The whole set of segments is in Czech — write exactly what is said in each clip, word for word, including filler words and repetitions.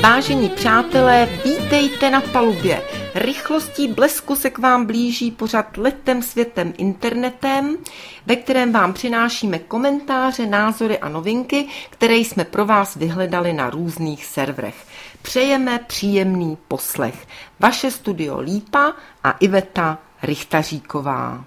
Vážení přátelé, vítejte na palubě. Rychlostí blesku se k vám blíží pořad Letem světem internetem, ve kterém vám přinášíme komentáře, názory a novinky, které jsme pro vás vyhledali na různých serverech. Přejeme příjemný poslech. Vaše studio Lípa a Iveta Richtaříková.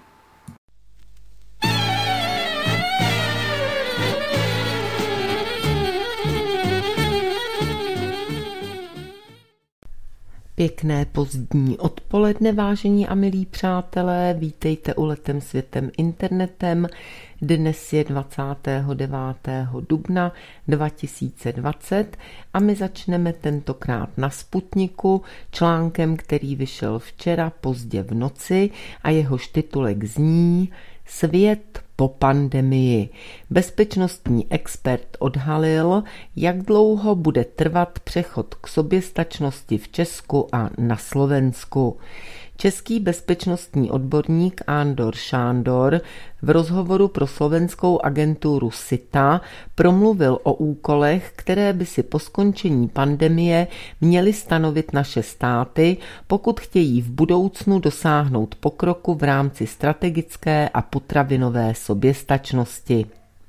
Pěkné pozdní odpoledne, vážení a milí přátelé, vítejte u Letem světem internetem. Dnes je dvacátého devátého dubna dva tisíce dvacet a my začneme tentokrát na Sputniku článkem, který vyšel včera pozdě v noci a jehož titulek zní Svět po pandemii. Bezpečnostní expert odhalil, jak dlouho bude trvat přechod k soběstačnosti v Česku a na Slovensku. Český bezpečnostní odborník Andor Šándor v rozhovoru pro slovenskou agenturu SITA promluvil o úkolech, které by si po skončení pandemie měly stanovit naše státy, pokud chtějí v budoucnu dosáhnout pokroku v rámci strategické a potravinové soběstačnosti.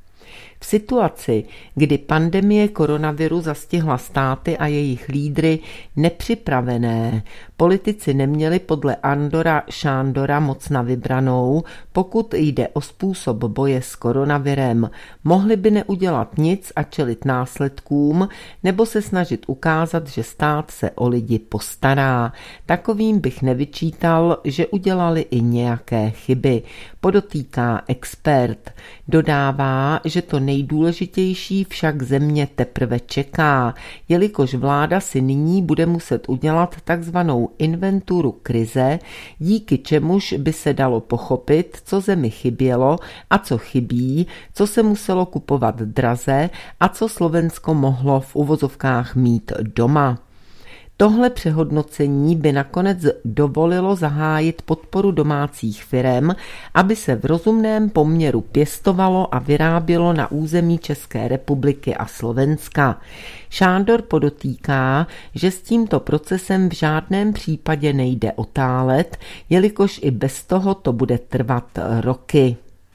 V situaci, kdy pandemie koronaviru zastihla státy a jejich lídry nepřipravené, politici neměli podle Andora Šándora moc na vybranou, pokud jde o způsob boje s koronavirem. Mohli by neudělat nic a čelit následkům, nebo se snažit ukázat, že stát se o lidi postará. Takovým bych nevyčítal, že udělali i nějaké chyby, podotýká expert. Dodává, že to nejdůležitější však země teprve čeká, jelikož vláda si nyní bude muset udělat takzvanou inventuru krize, díky čemuž by se dalo pochopit, co zemi chybělo a co chybí, co se muselo kupovat draze a co Slovensko mohlo v uvozovkách mít doma. Tohle přehodnocení by nakonec dovolilo zahájit podporu domácích firem, aby se v rozumném poměru pěstovalo a vyrábělo na území České republiky a Slovenska. Šándor podotýká, že s tímto procesem v žádném případě nejde otálet, jelikož i bez toho to bude trvat roky.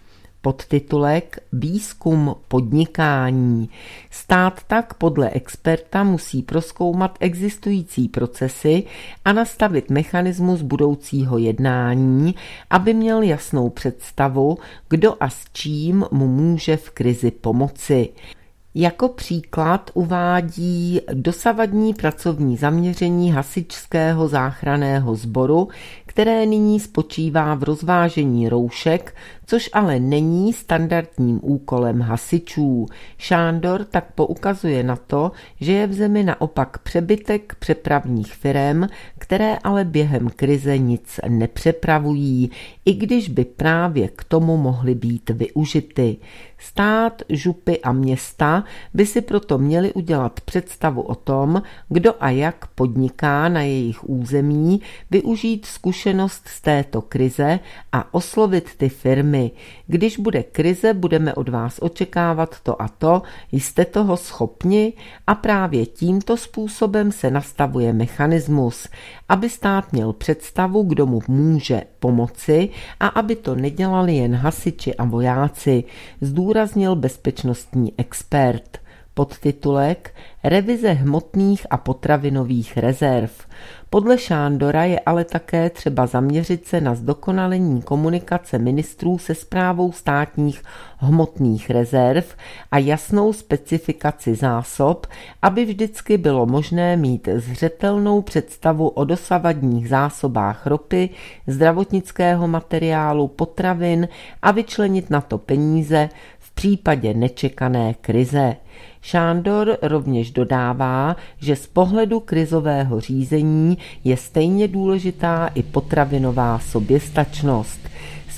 Podtitulek Výzkum podnikání. Stát tak podle experta musí prozkoumat existující procesy a nastavit mechanismus budoucího jednání, aby měl jasnou představu, kdo a s čím mu může v krizi pomoci. Jako příklad uvádí dosavadní pracovní zaměření hasičského záchranného sboru, které nyní spočívá v rozvážení roušek, což ale není standardním úkolem hasičů. Šándor tak poukazuje na to, že je v zemi naopak přebytek přepravních firem, které ale během krize nic nepřepravují, i když by právě k tomu mohly být využity. Stát, župy a města by si proto měli udělat představu o tom, kdo a jak podniká na jejich území, využít zkušenost z této krize a oslovit ty firmy. Když bude krize, budeme od vás očekávat to a to, jste toho schopni a právě tímto způsobem se nastavuje mechanismus, aby stát měl představu, kdo mu může pomoci a aby to nedělali jen hasiči a vojáci, zdůraznil bezpečnostní expert. Podtitulek Revize hmotných a potravinových rezerv. Podle Šándora je ale také třeba zaměřit se na zdokonalení komunikace ministrů se správou státních hmotných rezerv a jasnou specifikaci zásob, aby vždycky bylo možné mít zřetelnou představu o dosavadních zásobách ropy, zdravotnického materiálu, potravin a vyčlenit na to peníze v případě nečekané krize. Šándor rovněž dodává, že z pohledu krizového řízení je stejně důležitá i potravinová soběstačnost. Z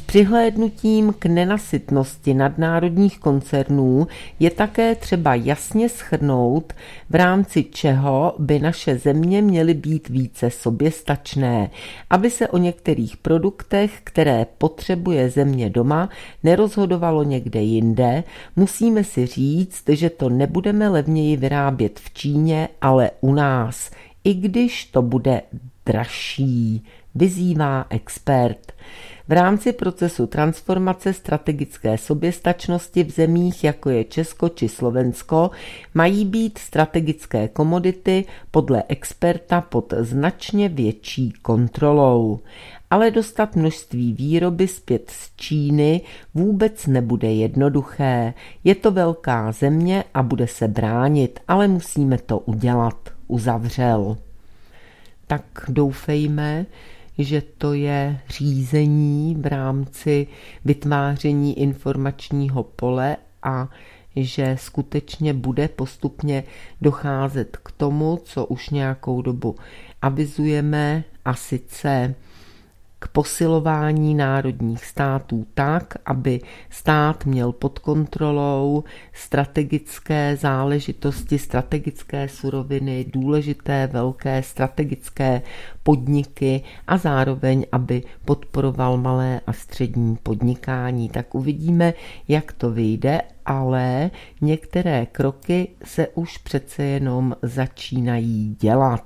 přihlédnutím k nenasytnosti nadnárodních koncernů je také třeba jasně shrnout, v rámci čeho by naše země měly být více soběstačné, aby se o některých produktech, které potřebuje země doma, nerozhodovalo někde jinde. Musíme si říct, že to nebudeme levněji vyrábět v Číně, ale u nás, i když to bude dražší, vyzývá expert. V rámci procesu transformace strategické soběstačnosti v zemích, jako je Česko či Slovensko, mají být strategické komodity podle experta pod značně větší kontrolou. Ale dostat množství výroby zpět z Číny vůbec nebude jednoduché. Je to velká země a bude se bránit, ale musíme to udělat, uzavřel. Tak doufejme, že to je řízení v rámci vytváření informačního pole a že skutečně bude postupně docházet k tomu, co už nějakou dobu avizujeme, a sice k posilování národních států tak, aby stát měl pod kontrolou strategické záležitosti, strategické suroviny, důležité velké strategické podniky a zároveň, aby podporoval malé a střední podnikání. Tak uvidíme, jak to vyjde, ale některé kroky se už přece jenom začínají dělat.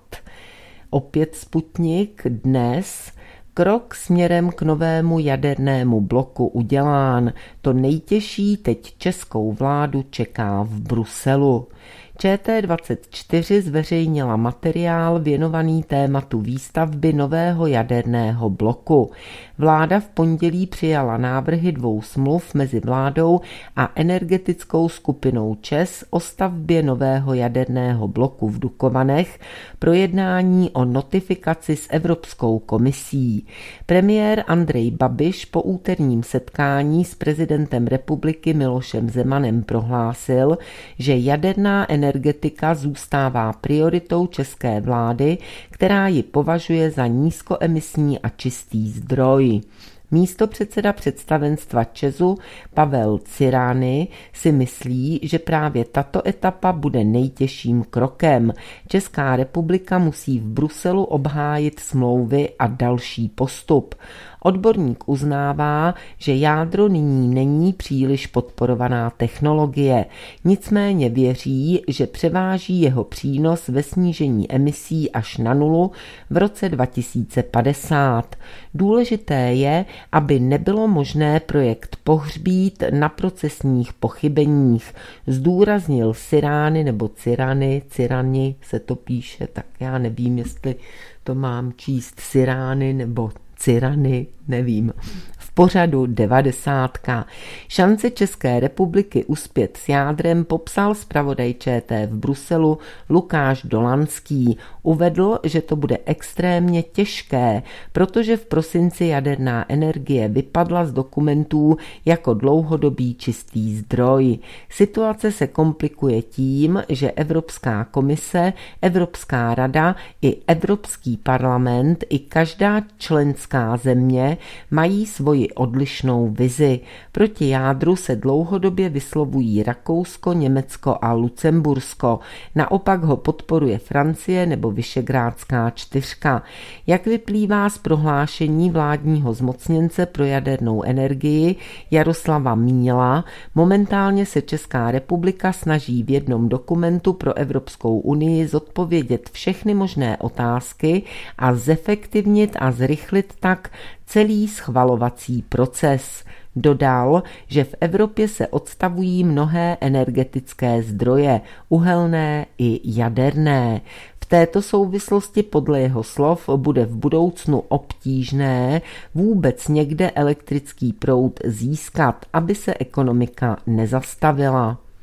Opět Sputnik dnes. Krok směrem k novému jadernému bloku udělán. To nejtěžší teď českou vládu čeká v Bruselu. Č T dvacet čtyři zveřejnila materiál věnovaný tématu výstavby nového jaderného bloku. Vláda v pondělí přijala návrhy dvou smluv mezi vládou a energetickou skupinou ČEZ o stavbě nového jaderného bloku v Dukovanech pro jednání o notifikaci s Evropskou komisí. Premiér Andrej Babiš po úterním setkání s prezidentem republiky Milošem Zemanem prohlásil, že jaderná energetika zůstává prioritou české vlády, která ji považuje za nízkoemisní a čistý zdroj. Místopředseda představenstva ČEZu Pavel Cyrany si myslí, že právě tato etapa bude nejtěžším krokem. Česká republika musí v Bruselu obhájit smlouvy a další postup. Odborník uznává, že jádro nyní není příliš podporovaná technologie, nicméně věří, že převáží jeho přínos ve snížení emisí až na nulu v roce dva tisíce padesát. Důležité je, aby nebylo možné projekt pohřbít na procesních pochybeních, zdůraznil Cyrany nebo Cyrany, Cyrani se to píše, tak já nevím, jestli to mám číst Cyrany nebo Cyrany, nevím. V pořadu devadesátka. Šance České republiky uspět s jádrem popsal zpravodaj ČT v Bruselu Lukáš Dolanský. Uvedl, že to bude extrémně těžké, protože v prosinci jaderná energie vypadla z dokumentů jako dlouhodobý čistý zdroj. Situace se komplikuje tím, že Evropská komise, Evropská rada i Evropský parlament i každá členská země mají svoji odlišnou vizi. Proti jádru se dlouhodobě vyslovují Rakousko, Německo a Lucembursko. Naopak ho podporuje Francie nebo Visegrádská čtyřka. Jak vyplývá z prohlášení vládního zmocněnce pro jadernou energii Jaroslava Míla, momentálně se Česká republika snaží v jednom dokumentu pro Evropskou unii zodpovědět všechny možné otázky a zefektivnit a zrychlit tak celý schvalovací proces. Dodal, že v Evropě se odstavují mnohé energetické zdroje, uhelné i jaderné. V této souvislosti podle jeho slov bude v budoucnu obtížné vůbec někde elektrický proud získat, aby se ekonomika nezastavila.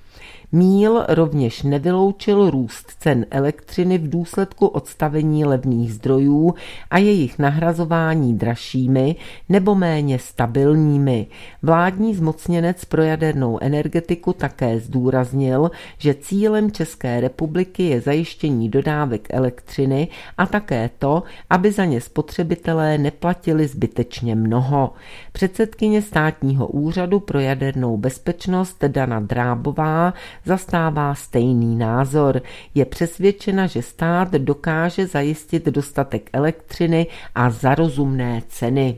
Míl rovněž nevyloučil růst cen elektřiny v důsledku odstavení levných zdrojů a jejich nahrazování dražšími nebo méně stabilními. Vládní zmocněnec pro jadernou energetiku také zdůraznil, že cílem České republiky je zajištění dodávek elektřiny a také to, aby za ně spotřebitelé neplatili zbytečně mnoho. Předsedkyně Státního úřadu pro jadernou bezpečnost Dana Drábová zastává stejný názor. Je přesvědčena, že stát dokáže zajistit dostatek elektřiny a za rozumné ceny.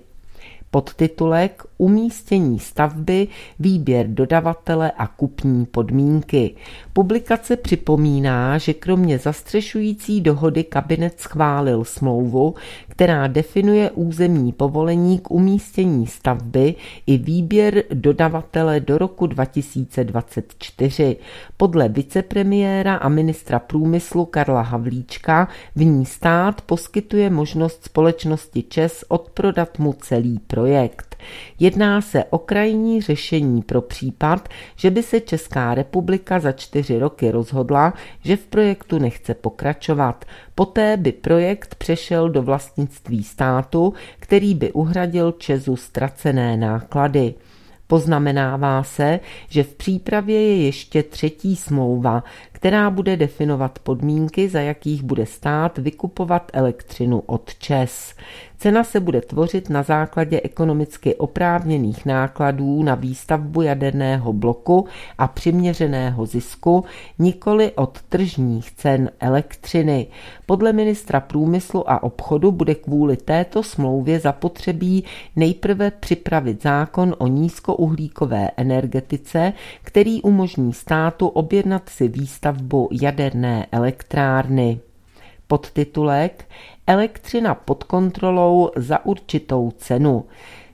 Podtitulek Umístění stavby, výběr dodavatele a kupní podmínky. Publikace připomíná, že kromě zastřešující dohody kabinet schválil smlouvu, která definuje územní povolení k umístění stavby i výběr dodavatele do roku dva tisíce dvacet čtyři. Podle vicepremiéra a ministra průmyslu Karla Havlíčka v ní stát poskytuje možnost společnosti ČEZ odprodat mu celý projekt. Jedná se o krajní řešení pro případ, že by se Česká republika za čtyři roky rozhodla, že v projektu nechce pokračovat. Poté by projekt přešel do vlastnictví státu, který by uhradil ČEZu ztracené náklady. Poznamenává se, že v přípravě je ještě třetí smlouva, která bude definovat podmínky, za jakých bude stát vykupovat elektřinu od ČEZ. Cena se bude tvořit na základě ekonomicky oprávněných nákladů na výstavbu jaderného bloku a přiměřeného zisku, nikoli od tržních cen elektřiny. Podle ministra průmyslu a obchodu bude kvůli této smlouvě zapotřebí nejprve připravit zákon o nízkouhlíkové energetice, který umožní státu objednat si výstavbu jaderné elektrárny. Podtitulek Elektřina pod kontrolou za určitou cenu.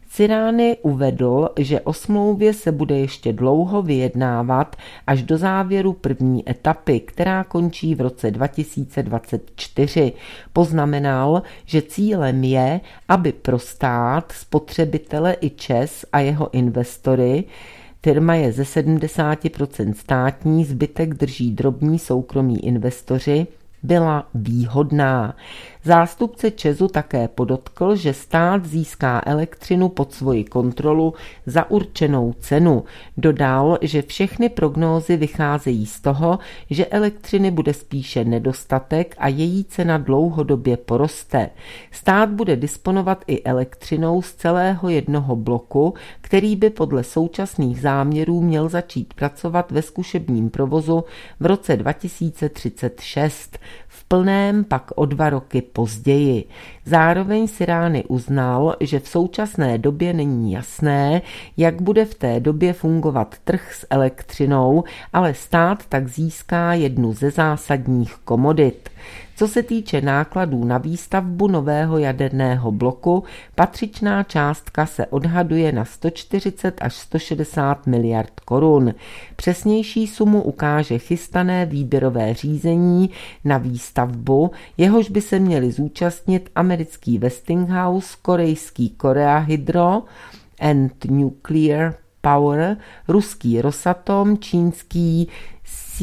Cirány uvedl, že o smlouvě se bude ještě dlouho vyjednávat až do závěru první etapy, která končí v roce dva tisíce dvacet čtyři. Poznamenal, že cílem je, aby pro stát, spotřebitele i ČEZ a jeho investory, firma je ze sedmdesát procent státní, zbytek drží drobní soukromí investoři, byla výhodná. Zástupce ČEZu také podotkl, že stát získá elektřinu pod svoji kontrolu za určenou cenu. Dodal, že všechny prognózy vycházejí z toho, že elektřiny bude spíše nedostatek a její cena dlouhodobě poroste. Stát bude disponovat i elektřinou z celého jednoho bloku, který by podle současných záměrů měl začít pracovat ve zkušebním provozu v roce dva tisíce třicet šest. V plném pak o dva roky později. Zároveň Cirány uznal, že v současné době není jasné, jak bude v té době fungovat trh s elektřinou, ale stát tak získá jednu ze zásadních komodit. Co se týče nákladů na výstavbu nového jaderného bloku, patřičná částka se odhaduje na sto čtyřicet až sto šedesát miliard korun. Přesnější sumu ukáže chystané výběrové řízení na výstavbu, jehož by se měli zúčastnit americký Westinghouse, korejský Korea Hydro and Nuclear Power, ruský Rosatom, čínský C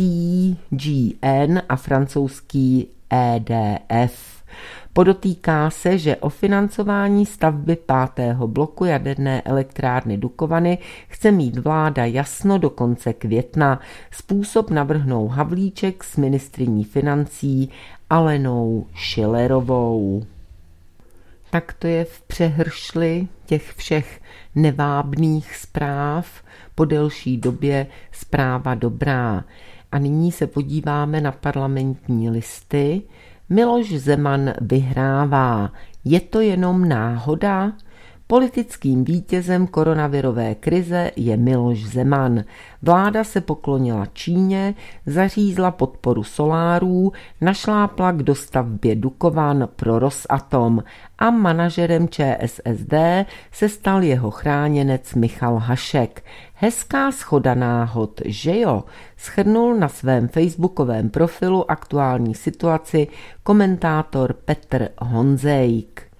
G N a francouzský E D F. Podotýká se, že o financování stavby pátého bloku jaderné elektrárny Dukovany chce mít vláda jasno do konce května. Způsob navrhnou Havlíček s ministryní financí Alenou Schillerovou. Tak to je v přehršli těch všech nevábných zpráv, po delší době zpráva dobrá. A nyní se podíváme na parlamentní listy. Miloš Zeman vyhrává. Je to jenom náhoda? Politickým vítězem koronavirové krize je Miloš Zeman. Vláda se poklonila Číně, zařízla podporu solárů, našlápla k dostavbě Dukovan pro Rosatom a manažerem Č S S D se stal jeho chráněnec Michal Hašek. Hezká shoda náhod, že jo? Shrnul na svém facebookovém profilu aktuální situaci komentátor Petr Honzejk.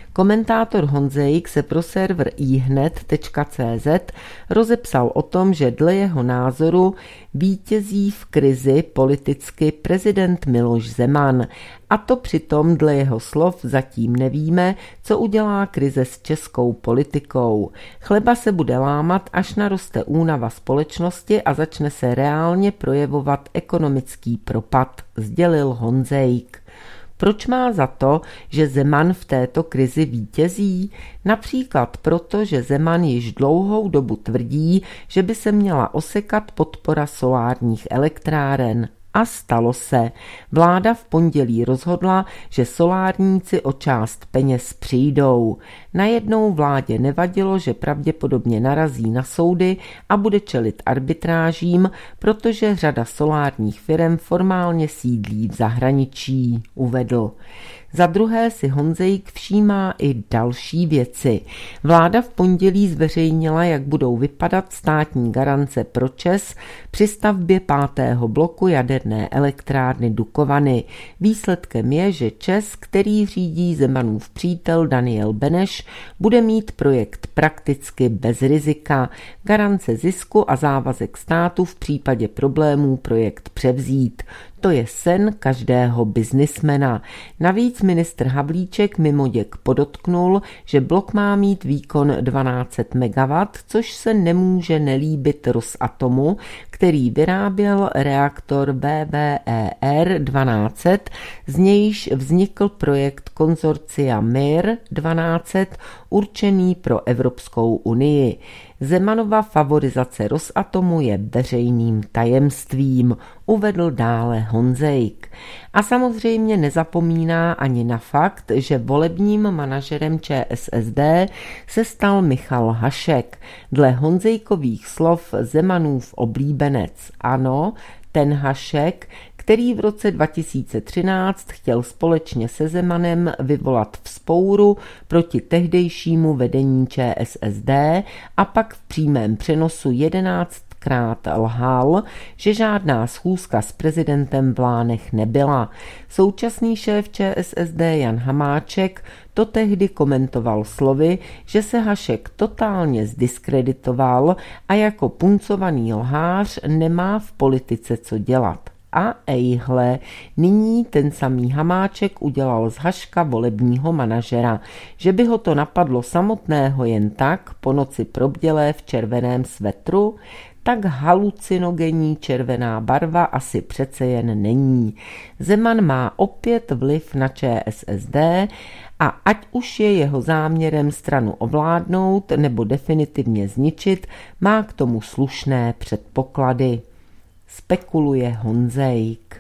Komentátor Honzejk se pro server ihned tečka cé zet rozepsal o tom, že dle jeho názoru vítězí v krizi politicky prezident Miloš Zeman. A to přitom dle jeho slov zatím nevíme, co udělá krize s českou politikou. Chleba se bude lámat, až naroste únava společnosti a začne se reálně projevovat ekonomický propad, sdělil Honzejk. Proč má za to, že Zeman v této krizi vítězí? Například proto, že Zeman již dlouhou dobu tvrdí, že by se měla osekat podpora solárních elektráren. A stalo se. Vláda v pondělí rozhodla, že solárníci o část peněz přijdou. Najednou vládě nevadilo, že pravděpodobně narazí na soudy a bude čelit arbitrážím, protože řada solárních firem formálně sídlí v zahraničí, uvedl. Za druhé si Honzejk všímá i další věci. Vláda v pondělí zveřejnila, jak budou vypadat státní garance pro ČEZ při stavbě pátého bloku jaderné elektrárny Dukovany. Výsledkem je, že ČEZ, který řídí Zemanův přítel Daniel Beneš, bude mít projekt prakticky bez rizika. Garance zisku a závazek státu v případě problémů projekt převzít. To je sen každého biznismena. Navíc ministr Havlíček mimoděk podotknul, že blok má mít výkon dvanáct set megawattů, což se nemůže nelíbit Rosatomu, který vyráběl reaktor V V E R dvanáct set, z nějž vznikl projekt konzorcia M I R dvanáct set určený pro Evropskou unii. Zemanova favorizace Rosatomu je veřejným tajemstvím, uvedl dále Honzejk. A samozřejmě nezapomíná ani na fakt, že volebním manažerem Č S S D se stal Michal Hašek. Dle Honzejkových slov Zemanův oblíbenec. Ano, ten Hašek, který v roce dva tisíce třináct chtěl společně se Zemanem vyvolat vzpouru proti tehdejšímu vedení Č S S D a pak v přímém přenosu jedenáctkrát lhal, že žádná schůzka s prezidentem v Lánech nebyla. Současný šéf Č S S D Jan Hamáček to tehdy komentoval slovy, že se Hašek totálně zdiskreditoval a jako puncovaný lhář nemá v politice co dělat. A ejhle, nyní ten samý Hamáček udělal z Haška volebního manažera. Že by ho to napadlo samotného jen tak, po noci probdělé v červeném svetru, tak halucinogenní červená barva asi přece jen není. Zeman má opět vliv na Č S S D a ať už je jeho záměrem stranu ovládnout nebo definitivně zničit, má k tomu slušné předpoklady. Spekuluje Honzejk.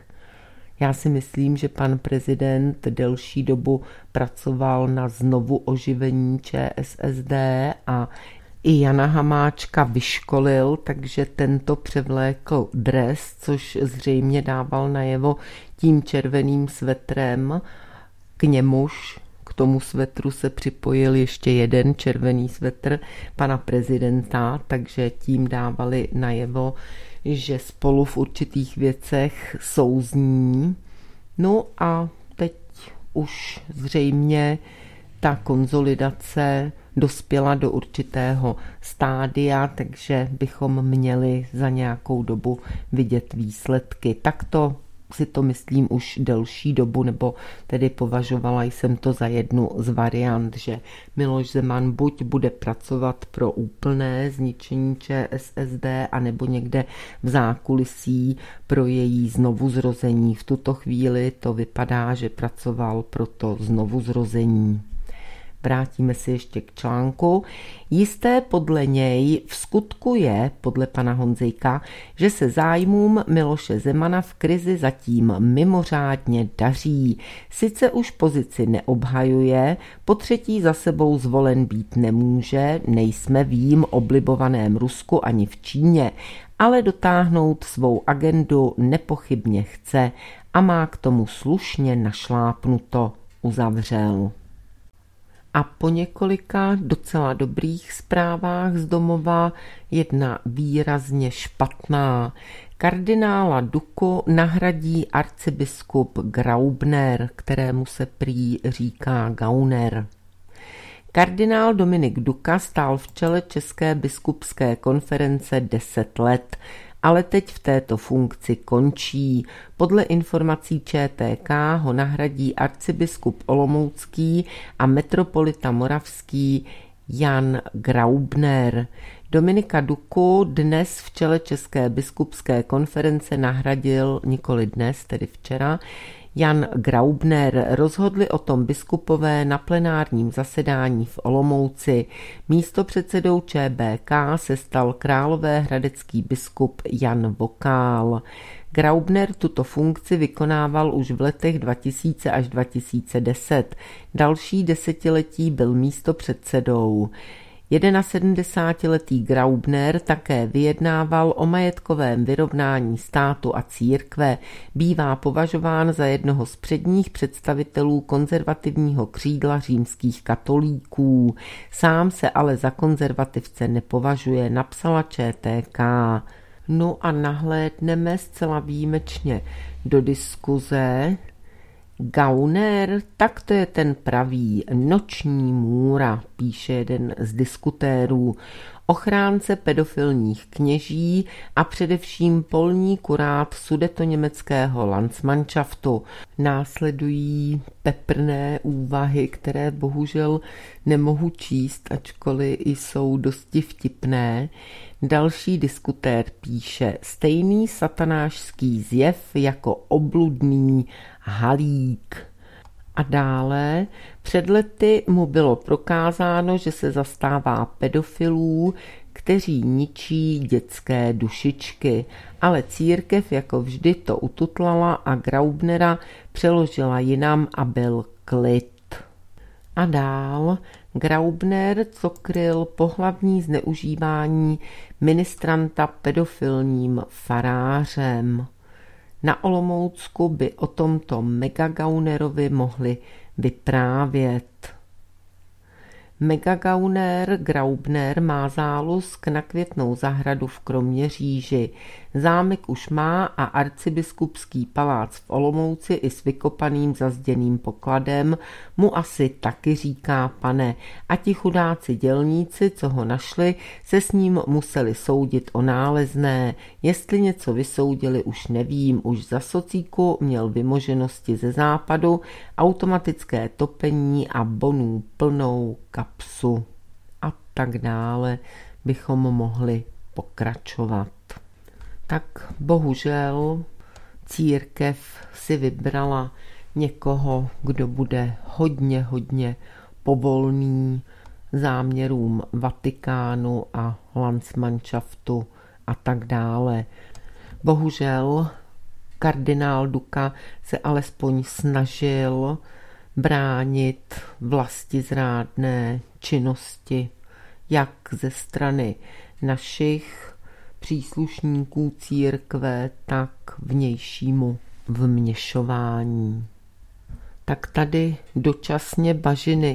Já si myslím, že pan prezident delší dobu pracoval na znovu oživení Č S S D a i Jana Hamáčka vyškolil, takže tento převlékl dres, což zřejmě dával najevo tím červeným svetrem. K němuž, k tomu svetru se připojil ještě jeden červený svetr pana prezidenta, takže tím dávali najevo, že spolu v určitých věcech souzní. No a teď už zřejmě ta konzolidace dospěla do určitého stádia, takže bychom měli za nějakou dobu vidět výsledky. Takto si to myslím už delší dobu, nebo tedy považovala jsem to za jednu z variant, že Miloš Zeman buď bude pracovat pro úplné zničení Č S S D, anebo někde v zákulisí pro její znovuzrození. V tuto chvíli to vypadá, že pracoval pro to znovuzrození. Vrátíme se ještě k článku. Jisté podle něj v skutku je, podle pana Honzejka, že se zájmům Miloše Zemana v krizi zatím mimořádně daří. Sice už pozici neobhajuje, po třetí za sebou zvolen být nemůže, nejsme v jím oblibovaném Rusku ani v Číně, ale dotáhnout svou agendu nepochybně chce a má k tomu slušně našlápnuto, uzavřel. A po několika docela dobrých zprávách z domova jedna výrazně špatná. Kardinála Duku nahradí arcibiskup Graubner, kterému se prý říká Gauner. Kardinál Dominik Duka stál v čele České biskupské konference deset let, ale teď v této funkci končí. Podle informací ČTK ho nahradí arcibiskup olomoucký a metropolita moravský Jan Graubner. Dominika Duku dnes v čele České biskupské konference nahradil, nikoli dnes, tedy včera, Jan Graubner. Rozhodli o tom biskupové na plenárním zasedání v Olomouci. Místopředsedou ČBK se stal královéhradecký biskup Jan Vokál. Graubner tuto funkci vykonával už v letech dva tisíce až dva tisíce deset. Další desetiletí byl místopředsedou. sedmdesátiletý Graubner také vyjednával o majetkovém vyrovnání státu a církve. Bývá považován za jednoho z předních představitelů konzervativního křídla římských katolíků. Sám se ale za konzervativce nepovažuje, napsala ČTK. No a nahlédneme zcela výjimečně do diskuze. Gauner, tak to je ten pravý, noční můra, píše jeden z diskutérů, ochránce pedofilních kněží a především polní kurát sudetoněmeckého Landsmannschaftu. Následují peprné úvahy, které bohužel nemohu číst, ačkoliv jsou dosti vtipné. Další diskutér píše, stejný satanášský zjev jako obludný halík. A dále, před lety mu bylo prokázáno, že se zastává pedofilů, kteří ničí dětské dušičky, ale církev jako vždy to ututlala a Graubnera přeložila jinam a byl klid. A dál, Graubner, co kryl pohlavní zneužívání ministranta pedofilním farářem. Na Olomoucku by o tomto megagaunerovi mohli vyprávět. Megagauner Graubner má zálusk na Květnou zahradu v Kroměříži. Zámek už má a arcibiskupský palác v Olomouci i s vykopaným zazděným pokladem mu asi taky říká pane. A ti chudáci dělníci, co ho našli, se s ním museli soudit o nálezné. Jestli něco vysoudili, už nevím. Už za socíku měl vymoženosti ze západu, automatické topení a bonů plnou kapsu. A tak dále bychom mohli pokračovat. Tak bohužel církev si vybrala někoho, kdo bude hodně, hodně povolný záměrům Vatikánu a Landsmannschaftu a tak dále. Bohužel kardinál Duka se alespoň snažil bránit vlastizrádné činnosti, jak ze strany našich příslušníků církve, tak vnějšímu vměšování. Tak tady dočasně bažiny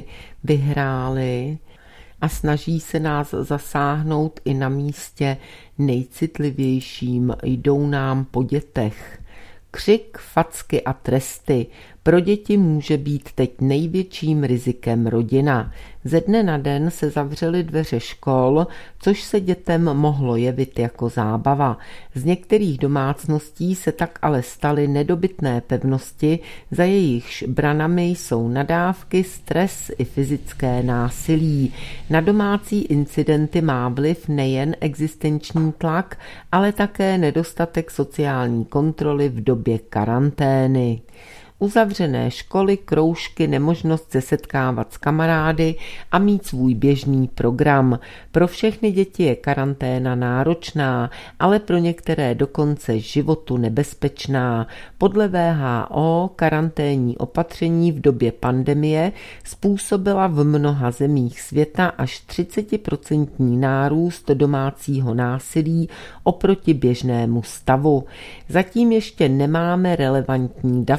vyhrály a snaží se nás zasáhnout i na místě nejcitlivějším, jdou nám po dětech. Křik, facky a tresty. Pro děti může být teď největším rizikem rodina. Ze dne na den se zavřely dveře škol, což se dětem mohlo jevit jako zábava. Z některých domácností se tak ale staly nedobytné pevnosti, za jejichž branami jsou nadávky, stres i fyzické násilí. Na domácí incidenty má vliv nejen existenční tlak, ale také nedostatek sociální kontroly v době karantény. Uzavřené školy, kroužky, nemožnost se setkávat s kamarády a mít svůj běžný program. Pro všechny děti je karanténa náročná, ale pro některé dokonce životu nebezpečná. Podle W H O karanténní opatření v době pandemie způsobila v mnoha zemích světa až třicet procent nárůst domácího násilí oproti běžnému stavu. Zatím ještě nemáme relevantní data.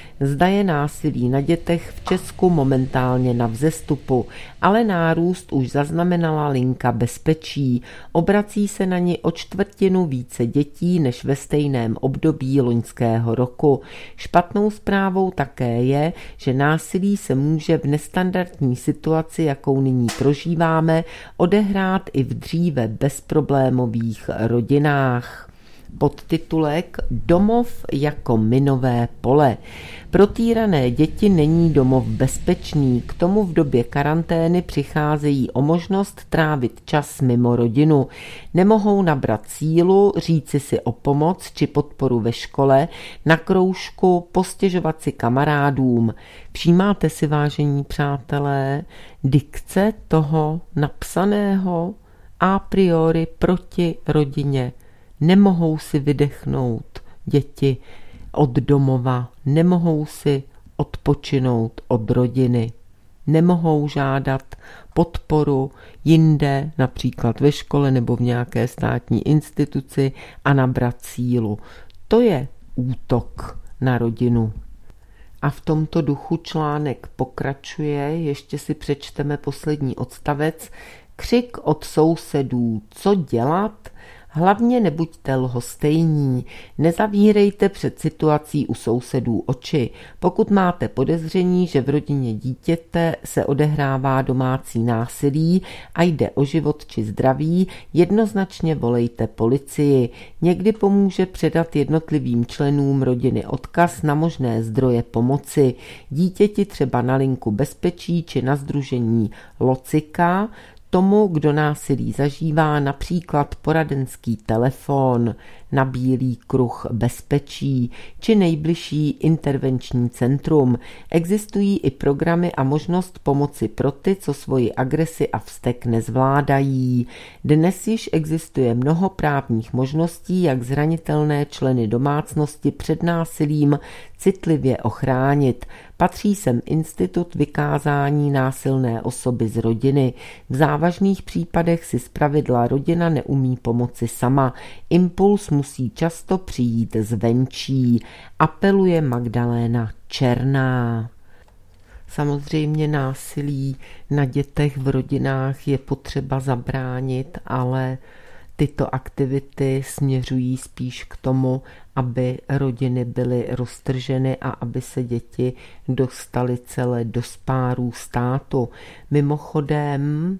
Zda je násilí na dětech v Česku momentálně na vzestupu, ale nárůst už zaznamenala linka bezpečí. Obrací se na ni o čtvrtinu více dětí než ve stejném období loňského roku. Špatnou zprávou také je, že násilí se může v nestandardní situaci, jakou nyní prožíváme, odehrát i v dříve bezproblémových rodinách. Podtitulek Domov jako minové pole. Pro týrané děti není domov bezpečný, k tomu v době karantény přicházejí o možnost trávit čas mimo rodinu. Nemohou nabrat sílu, říci si o pomoc či podporu ve škole, na kroužku, postěžovat si kamarádům. Všímáte si, vážení přátelé, dikce toho napsaného a priori proti rodině. Nemohou si vydechnout děti od domova, nemohou si odpočinout od rodiny, nemohou žádat podporu jinde, například ve škole nebo v nějaké státní instituci a nabrat sílu. To je útok na rodinu. A v tomto duchu článek pokračuje, ještě si přečteme poslední odstavec. Křik od sousedů, co dělat? Hlavně nebuďte lhostejní, nezavírejte před situací u sousedů oči. Pokud máte podezření, že v rodině dítěte se odehrává domácí násilí a jde o život či zdraví, jednoznačně volejte policii. Někdy pomůže předat jednotlivým členům rodiny odkaz na možné zdroje pomoci. Dítěti třeba na linku bezpečí či na sdružení Locika, tomu, kdo násilí zažívá, například poradenský telefon na Bílý kruh bezpečí či nejbližší intervenční centrum. Existují i programy a možnost pomoci pro ty, co svoji agresi a vztek nezvládají. Dnes již existuje mnoho právních možností, jak zranitelné členy domácnosti před násilím citlivě ochránit. Patří sem institut vykázání násilné osoby z rodiny. V závažných případech si zpravidla rodina neumí pomoci sama. Impuls musí často přijít zvenčí, apeluje Magdaléna Černá. Samozřejmě násilí na dětech v rodinách je potřeba zabránit, ale tyto aktivity směřují spíš k tomu, aby rodiny byly roztrženy a aby se děti dostaly celé do spárů státu. Mimochodem,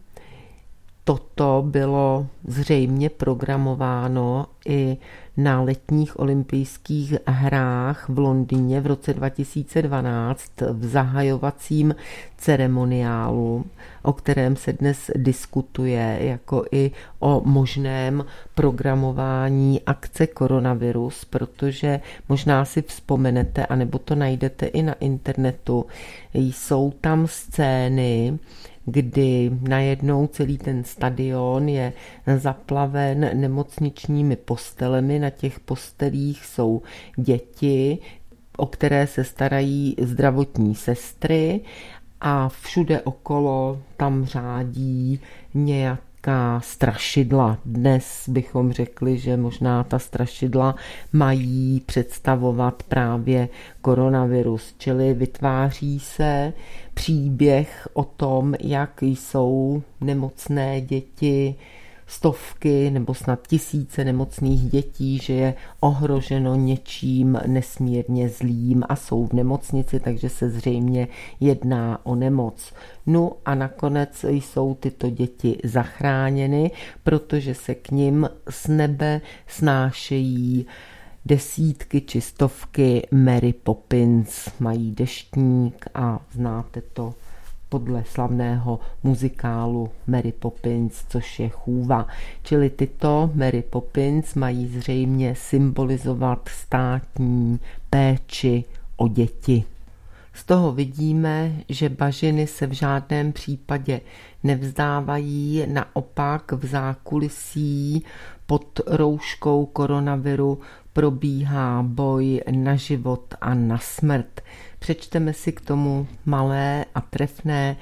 toto bylo zřejmě programováno i na letních olympijských hrách v Londýně v roce dva tisíce dvanáct v zahajovacím ceremoniálu, o kterém se dnes diskutuje, jako i o možném programování akce koronavirus, protože možná si vzpomenete, anebo to najdete i na internetu, jsou tam scény, kdy najednou celý ten stadion je zaplaven nemocničními postelemi. Na těch postelích jsou děti, o které se starají zdravotní sestry a všude okolo tam řádí nějaká strašidla. Dnes bychom řekli, že možná ta strašidla mají představovat právě koronavirus, čili vytváří se příběh o tom, jak jsou nemocné děti, stovky nebo snad tisíce nemocných dětí, že je ohroženo něčím nesmírně zlým a jsou v nemocnici, takže se zřejmě jedná o nemoc. No a nakonec jsou tyto děti zachráněny, protože se k nim z nebe snášejí desítky či stovky Mary Poppins, mají deštník a znáte to podle slavného muzikálu Mary Poppins, což je chůva. Čili tyto Mary Poppins mají zřejmě symbolizovat státní péči o děti. Z toho vidíme, že bažiny se v žádném případě nevzdávají, naopak v zákulisí pod rouškou koronaviru probíhá boj na život a na smrt. Přečteme si k tomu malé a trefné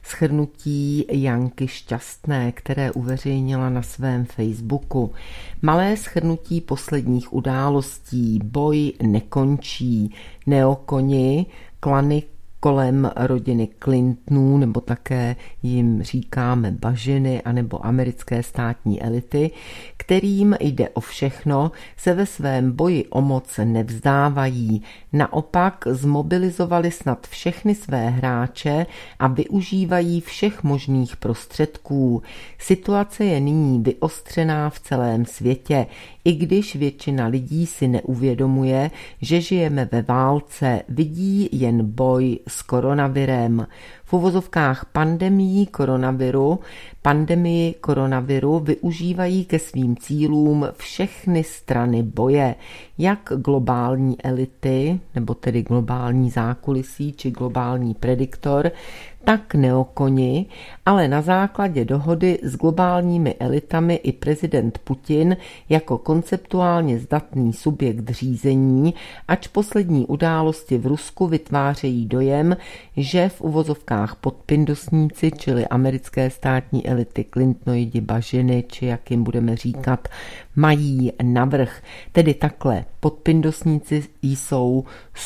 shrnutí Janky Šťastné, které uveřejnila na svém Facebooku. Malé shrnutí posledních událostí. Boj nekončí. Neokoni, klany kolem rodiny Clintonů, nebo také jim říkáme bažiny, anebo americké státní elity, kterým jde o všechno, se ve svém boji o moc nevzdávají. Naopak zmobilizovali snad všechny své hráče a využívají všech možných prostředků. Situace je nyní vyostřená v celém světě, i když většina lidí si neuvědomuje, že žijeme ve válce, vidí jen boj s koronavirem. V uvozovkách pandemii koronaviru, pandemii koronaviru využívají ke svým cílům všechny strany boje, jak globální elity, nebo tedy globální zákulisí či globální prediktor, tak neokoni, ale na základě dohody s globálními elitami i prezident Putin jako konceptuálně zdatný subjekt řízení, ač poslední události v Rusku vytvářejí dojem, že v uvozovkách podpindosníci, čili americké státní elity, Clintonoidi, bažiny, či jak jim budeme říkat, mají navrch. Tedy takhle, podpindosníci jsou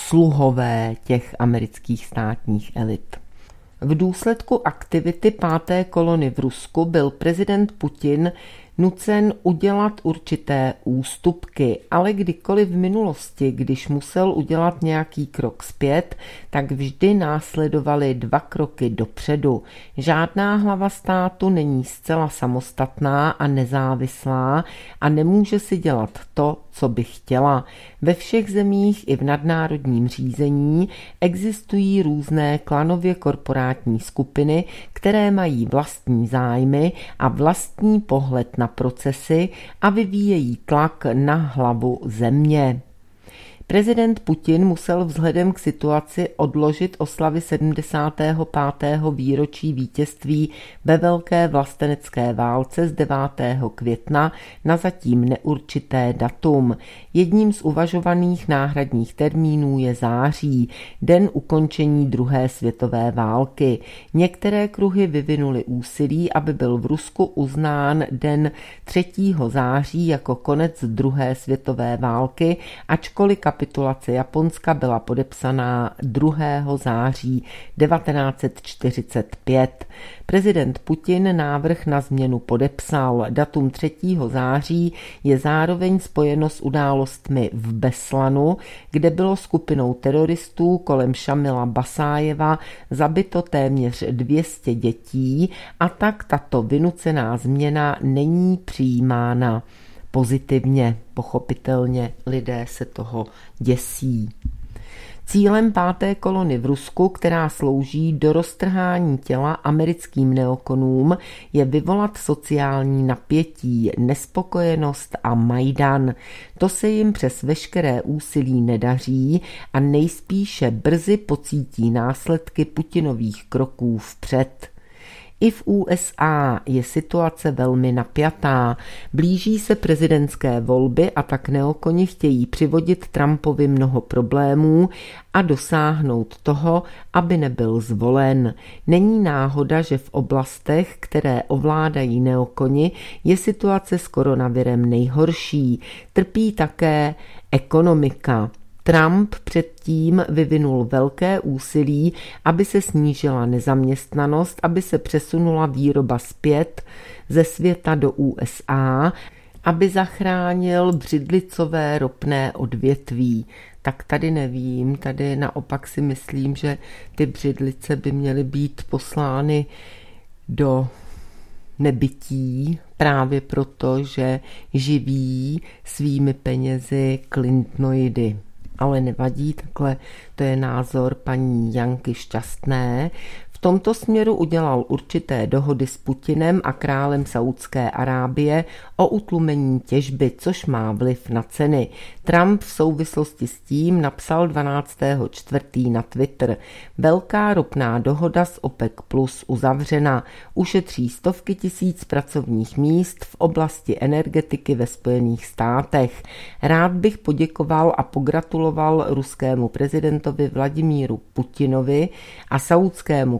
sluhové těch amerických státních elit. V důsledku aktivity páté kolony v Rusku byl prezident Putin nucen udělat určité ústupky, ale kdykoliv v minulosti, když musel udělat nějaký krok zpět, tak vždy následovaly dva kroky dopředu. Žádná hlava státu není zcela samostatná a nezávislá a nemůže si dělat to, co by chtěla. Ve všech zemích i v nadnárodním řízení existují různé klanově korporátní skupiny, které mají vlastní zájmy a vlastní pohled na procesy a vyvíjejí tlak na hlavu země. Prezident Putin musel vzhledem k situaci odložit oslavy sedmdesátého pátého výročí vítězství ve velké vlastenecké válce z devátého května na zatím neurčité datum. Jedním z uvažovaných náhradních termínů je září, den ukončení druhé světové války. Některé kruhy vyvinuly úsilí, aby byl v Rusku uznán den třetího září jako konec druhé světové války, ačkoliv kapitulace Japonska byla podepsaná druhého září devatenáct set čtyřicet pět. Prezident Putin návrh na změnu podepsal. Datum třetího září je zároveň spojeno s událostmi v Beslanu, kde bylo skupinou teroristů kolem Šamila Basájeva zabito téměř dvě stě dětí a tak tato vynucená změna není přijímána pozitivně. Pochopitelně lidé se toho děsí. Cílem páté kolony v Rusku, která slouží do roztrhání těla americkým neokonům, je vyvolat sociální napětí, nespokojenost a Majdan. To se jim přes veškeré úsilí nedaří a nejspíše brzy pocítí následky Putinových kroků vpřed. I v U S A je situace velmi napjatá. Blíží se prezidentské volby a tak neokoni chtějí přivodit Trumpovi mnoho problémů a dosáhnout toho, aby nebyl zvolen. Není náhoda, že v oblastech, které ovládají neokoni, je situace s koronavirem nejhorší. Trpí také ekonomika. Trump předtím vyvinul velké úsilí, aby se snížila nezaměstnanost, aby se přesunula výroba zpět ze světa do U S A, aby zachránil břidlicové ropné odvětví. Tak tady nevím, tady naopak si myslím, že ty břidlice by měly být poslány do nebytí právě proto, že živí svými penězi Clintonoidy. Ale nevadí, takhle to je názor paní Janky Šťastné. V tomto směru udělal určité dohody s Putinem a králem Saúdské Arábie o utlumení těžby, což má vliv na ceny. Trump v souvislosti s tím napsal dvanáctého čtvrtého na Twitter: velká ropná dohoda s OPEC plus uzavřena, ušetří stovky tisíc pracovních míst v oblasti energetiky ve Spojených státech. Rád bych poděkoval a pogratuloval ruskému prezidentovi Vladimíru Putinovi a saúdskému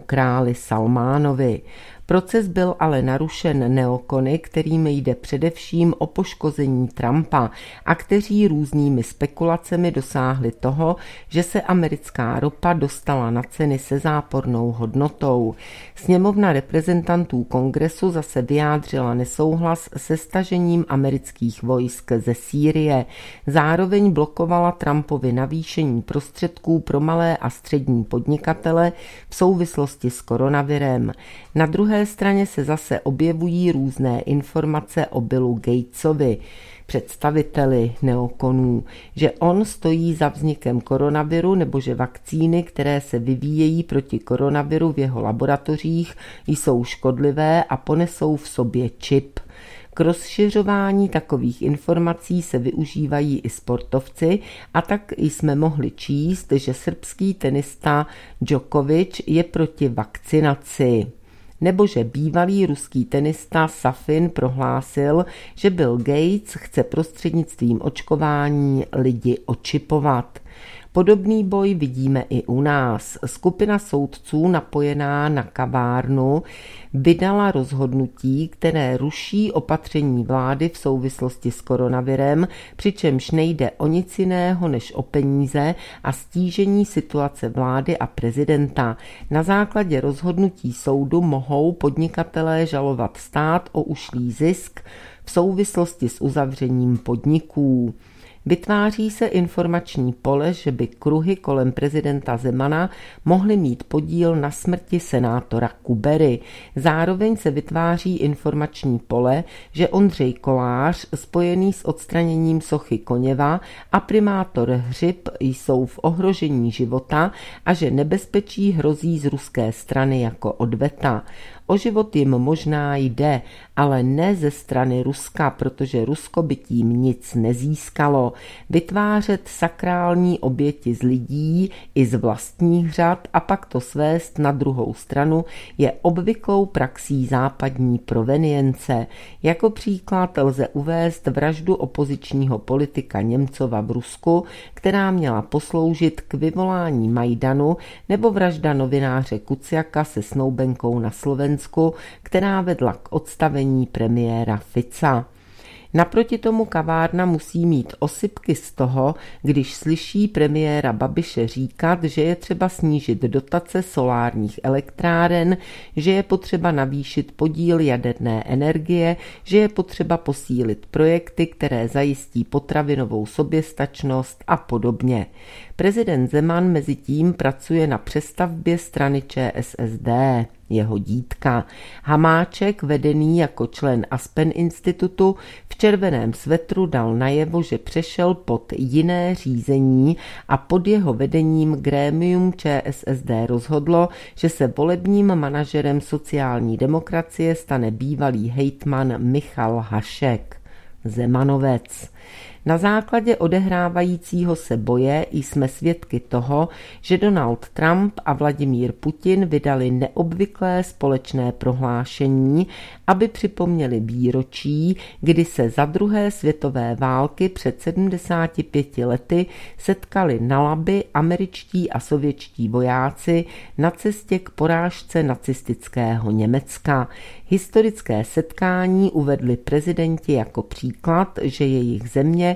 králi Salmánovi. Proces byl ale narušen neokony, kterým jde především o poškození Trumpa a kteří různými spekulacemi dosáhli toho, že se americká ropa dostala na ceny se zápornou hodnotou. Sněmovna reprezentantů Kongresu zase vyjádřila nesouhlas se stažením amerických vojsk ze Sýrie. Zároveň blokovala Trumpovi navýšení prostředků pro malé a střední podnikatele v souvislosti s koronavirem. Na druhé straně se zase objevují různé informace o Billu Gatesovi, představiteli neokonů, že on stojí za vznikem koronaviru nebo že vakcíny, které se vyvíjejí proti koronaviru v jeho laboratořích, jsou škodlivé a ponesou v sobě čip. K rozšiřování takových informací se využívají i sportovci a tak jsme mohli číst, že srbský tenista Djokovic je proti vakcinaci. Nebo že bývalý ruský tenista Safin prohlásil, že Bill Gates chce prostřednictvím očkování lidi očipovat. Podobný boj vidíme i u nás. Skupina soudců napojená na kavárnu vydala rozhodnutí, které ruší opatření vlády v souvislosti s koronavirem, přičemž nejde o nic jiného než o peníze a stížení situace vlády a prezidenta. Na základě rozhodnutí soudu mohou podnikatelé žalovat stát o ušlý zisk v souvislosti s uzavřením podniků. Vytváří se informační pole, že by kruhy kolem prezidenta Zemana mohly mít podíl na smrti senátora Kubery. Zároveň se vytváří informační pole, že Ondřej Kolář, spojený s odstraněním sochy Koněva, a primátor Hřib jsou v ohrožení života a že nebezpečí hrozí z ruské strany jako odveta. O život jim možná jde, ale ne ze strany Ruska, protože Rusko by tím nic nezískalo. Vytvářet sakrální oběti z lidí i z vlastních řad a pak to svést na druhou stranu je obvyklou praxí západní provenience. Jako příklad lze uvést vraždu opozičního politika Němcova v Rusku, která měla posloužit k vyvolání Majdanu, nebo vražda novináře Kuciaka se snoubenkou na Slovensku, která vedla k odstavení premiéra Fica. Naproti tomu kavárna musí mít osypky z toho, když slyší premiéra Babiše říkat, že je třeba snížit dotace solárních elektráren, že je potřeba navýšit podíl jaderné energie, že je potřeba posílit projekty, které zajistí potravinovou soběstačnost a podobně. Prezident Zeman mezitím pracuje na přestavbě strany ČSSD, jeho dítka. Hamáček, vedený jako člen Aspen institutu, v červeném svetru dal najevo, že přešel pod jiné řízení a pod jeho vedením grémium ČSSD rozhodlo, že se volebním manažerem sociální demokracie stane bývalý hejtman Michal Hašek, Zemanovec. Na základě odehrávajícího se boje jsme svědky toho, že Donald Trump a Vladimír Putin vydali neobvyklé společné prohlášení, aby připomněli výročí, kdy se za druhé světové války před sedmdesáti pěti lety setkali na Labi američtí a sovětští vojáci na cestě k porážce nacistického Německa. Historické setkání uvedli prezidenti jako příklad, že jejich země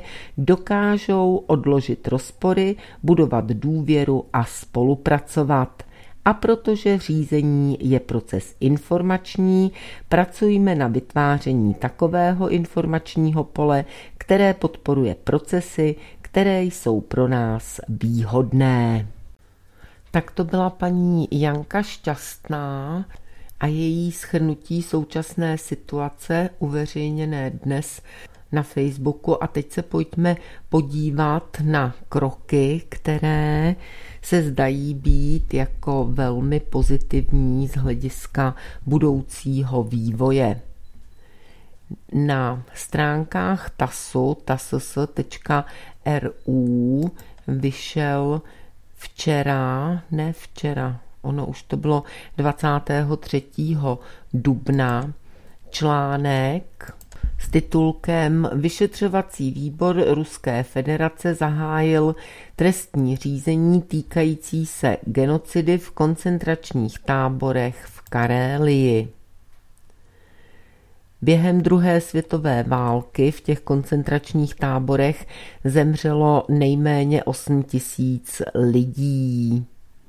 dokážou odložit rozpory, budovat důvěru a spolupracovat. A protože řízení je proces informační, pracujme na vytváření takového informačního pole, které podporuje procesy, které jsou pro nás výhodné. Tak to byla paní Janka Šťastná a její shrnutí současné situace uveřejněné dnes na Facebooku. A teď se pojďme podívat na kroky, které se zdají být jako velmi pozitivní z hlediska budoucího vývoje. Na stránkách tasu tass tečka er u vyšel včera, ne včera, ono už to bylo dvacátého třetího dubna, článek s titulkem Vyšetřovací výbor Ruské federace zahájil trestní řízení týkající se genocidy v koncentračních táborech v Karélii. Během druhé světové války v těch koncentračních táborech zemřelo nejméně osm tisíc lidí,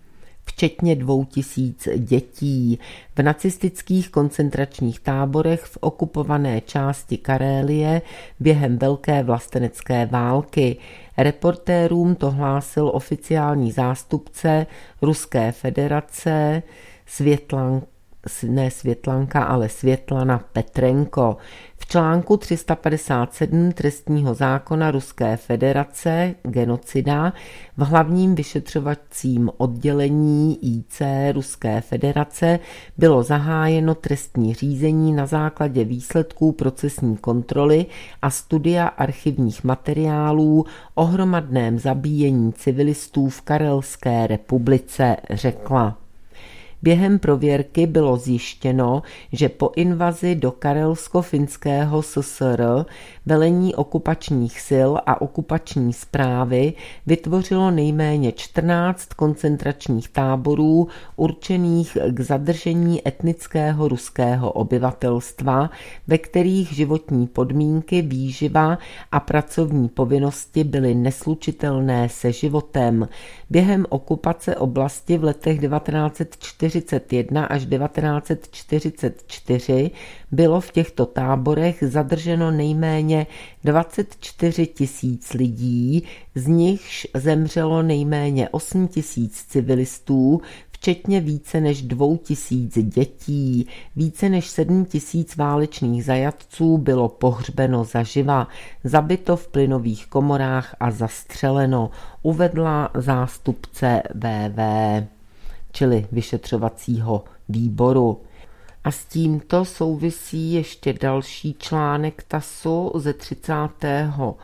včetně dvou tisíc dětí. V nacistických koncentračních táborech v okupované části Karélie během Velké vlastenecké války. Reportérům to hlásil oficiální zástupce Ruské federace Světlan ne Světlanka, ale Světlana Petrenko. V článku tři sta padesát sedm trestního zákona Ruské federace genocida v hlavním vyšetřovacím oddělení I C Ruské federace bylo zahájeno trestní řízení na základě výsledků procesní kontroly a studia archivních materiálů o hromadném zabíjení civilistů v Karelské republice, řekla. Během prověrky bylo zjištěno, že po invazi do Karelsko-finského S S R velení okupačních sil a okupační správy vytvořilo nejméně čtrnáct koncentračních táborů určených k zadržení etnického ruského obyvatelstva, ve kterých životní podmínky, výživa a pracovní povinnosti byly neslučitelné se životem. Během okupace oblasti v letech devatenáct set čtyřicet jedna až devatenáct set čtyřicet čtyři bylo v těchto táborech zadrženo nejméně dvacet čtyři tisíc lidí, z nichž zemřelo nejméně osm tisíc civilistů, včetně více než dvou tisíc dětí. Více než sedm tisíc válečných zajatců bylo pohřbeno zaživa, zabito v plynových komorách a zastřeleno, uvedla zástupce V V, čili vyšetřovacího výboru. A s tímto souvisí ještě další článek TASSu ze třicátého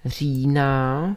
října.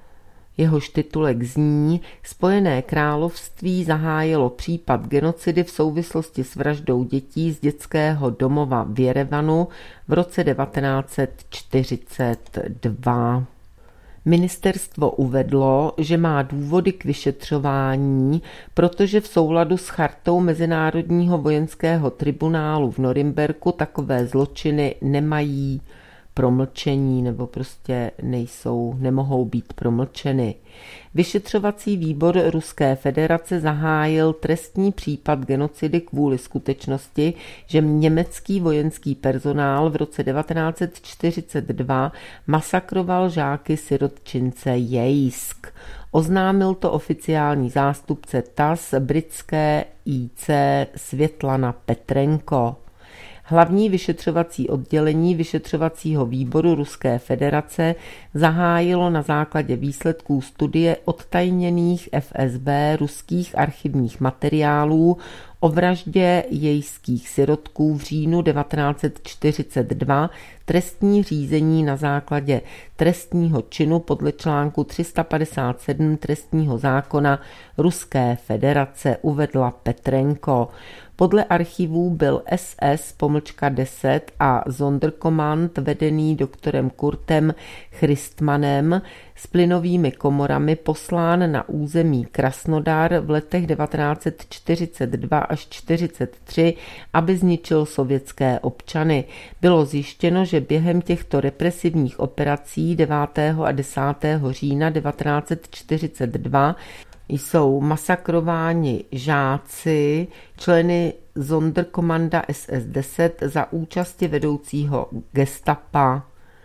Jehož titulek zní: Spojené království zahájilo případ genocidy v souvislosti s vraždou dětí z dětského domova v Jerevanu v roce devatenáct set čtyřicet dva. Ministerstvo uvedlo, že má důvody k vyšetřování, protože v souladu s chartou Mezinárodního vojenského tribunálu v Norimberku takové zločiny nemají promlčení nebo prostě nejsou, nemohou být promlčeny. Vyšetřovací výbor Ruské federace zahájil trestní případ genocidy kvůli skutečnosti, že německý vojenský personál v roce devatenáct set čtyřicet dva masakroval žáky sirotčince Jejsk. Oznámil to oficiální zástupce TASS britské I C Světlana Petrenko. Hlavní vyšetřovací oddělení vyšetřovacího výboru Ruské federace zahájilo na základě výsledků studie odtajněných F S B ruských archivních materiálů o vraždě jejských sirotků v říjnu devatenáct set čtyřicet dva trestní řízení na základě trestního činu podle článku tři sta padesát sedm trestního zákona Ruské federace, uvedla Petrenko. Podle archivů byl S S pomlčka deset a Sonderkommand vedený doktorem Kurtem Christmanem s plynovými komorami poslán na území Krasnodar v letech devatenáct set čtyřicet dva až čtyřicet tři, aby zničil sovětské občany. Bylo zjištěno, že během těchto represivních operací devátého a desátého října devatenáct set čtyřicet dva jsou masakrováni žáci, členy Sonderkommanda S S deset za účasti vedoucího gestapa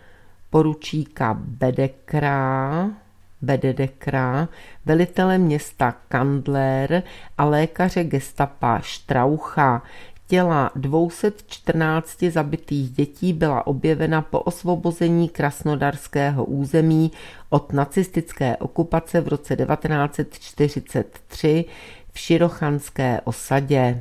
poručíka Bedekra, Bededekra, velitele města Kandler a lékaře gestapa Straucha. Těla dvě stě čtrnáct zabitých dětí byla objevena po osvobození krasnodarského území od nacistické okupace v roce devatenáct set čtyřicet tři v Širochanské osadě.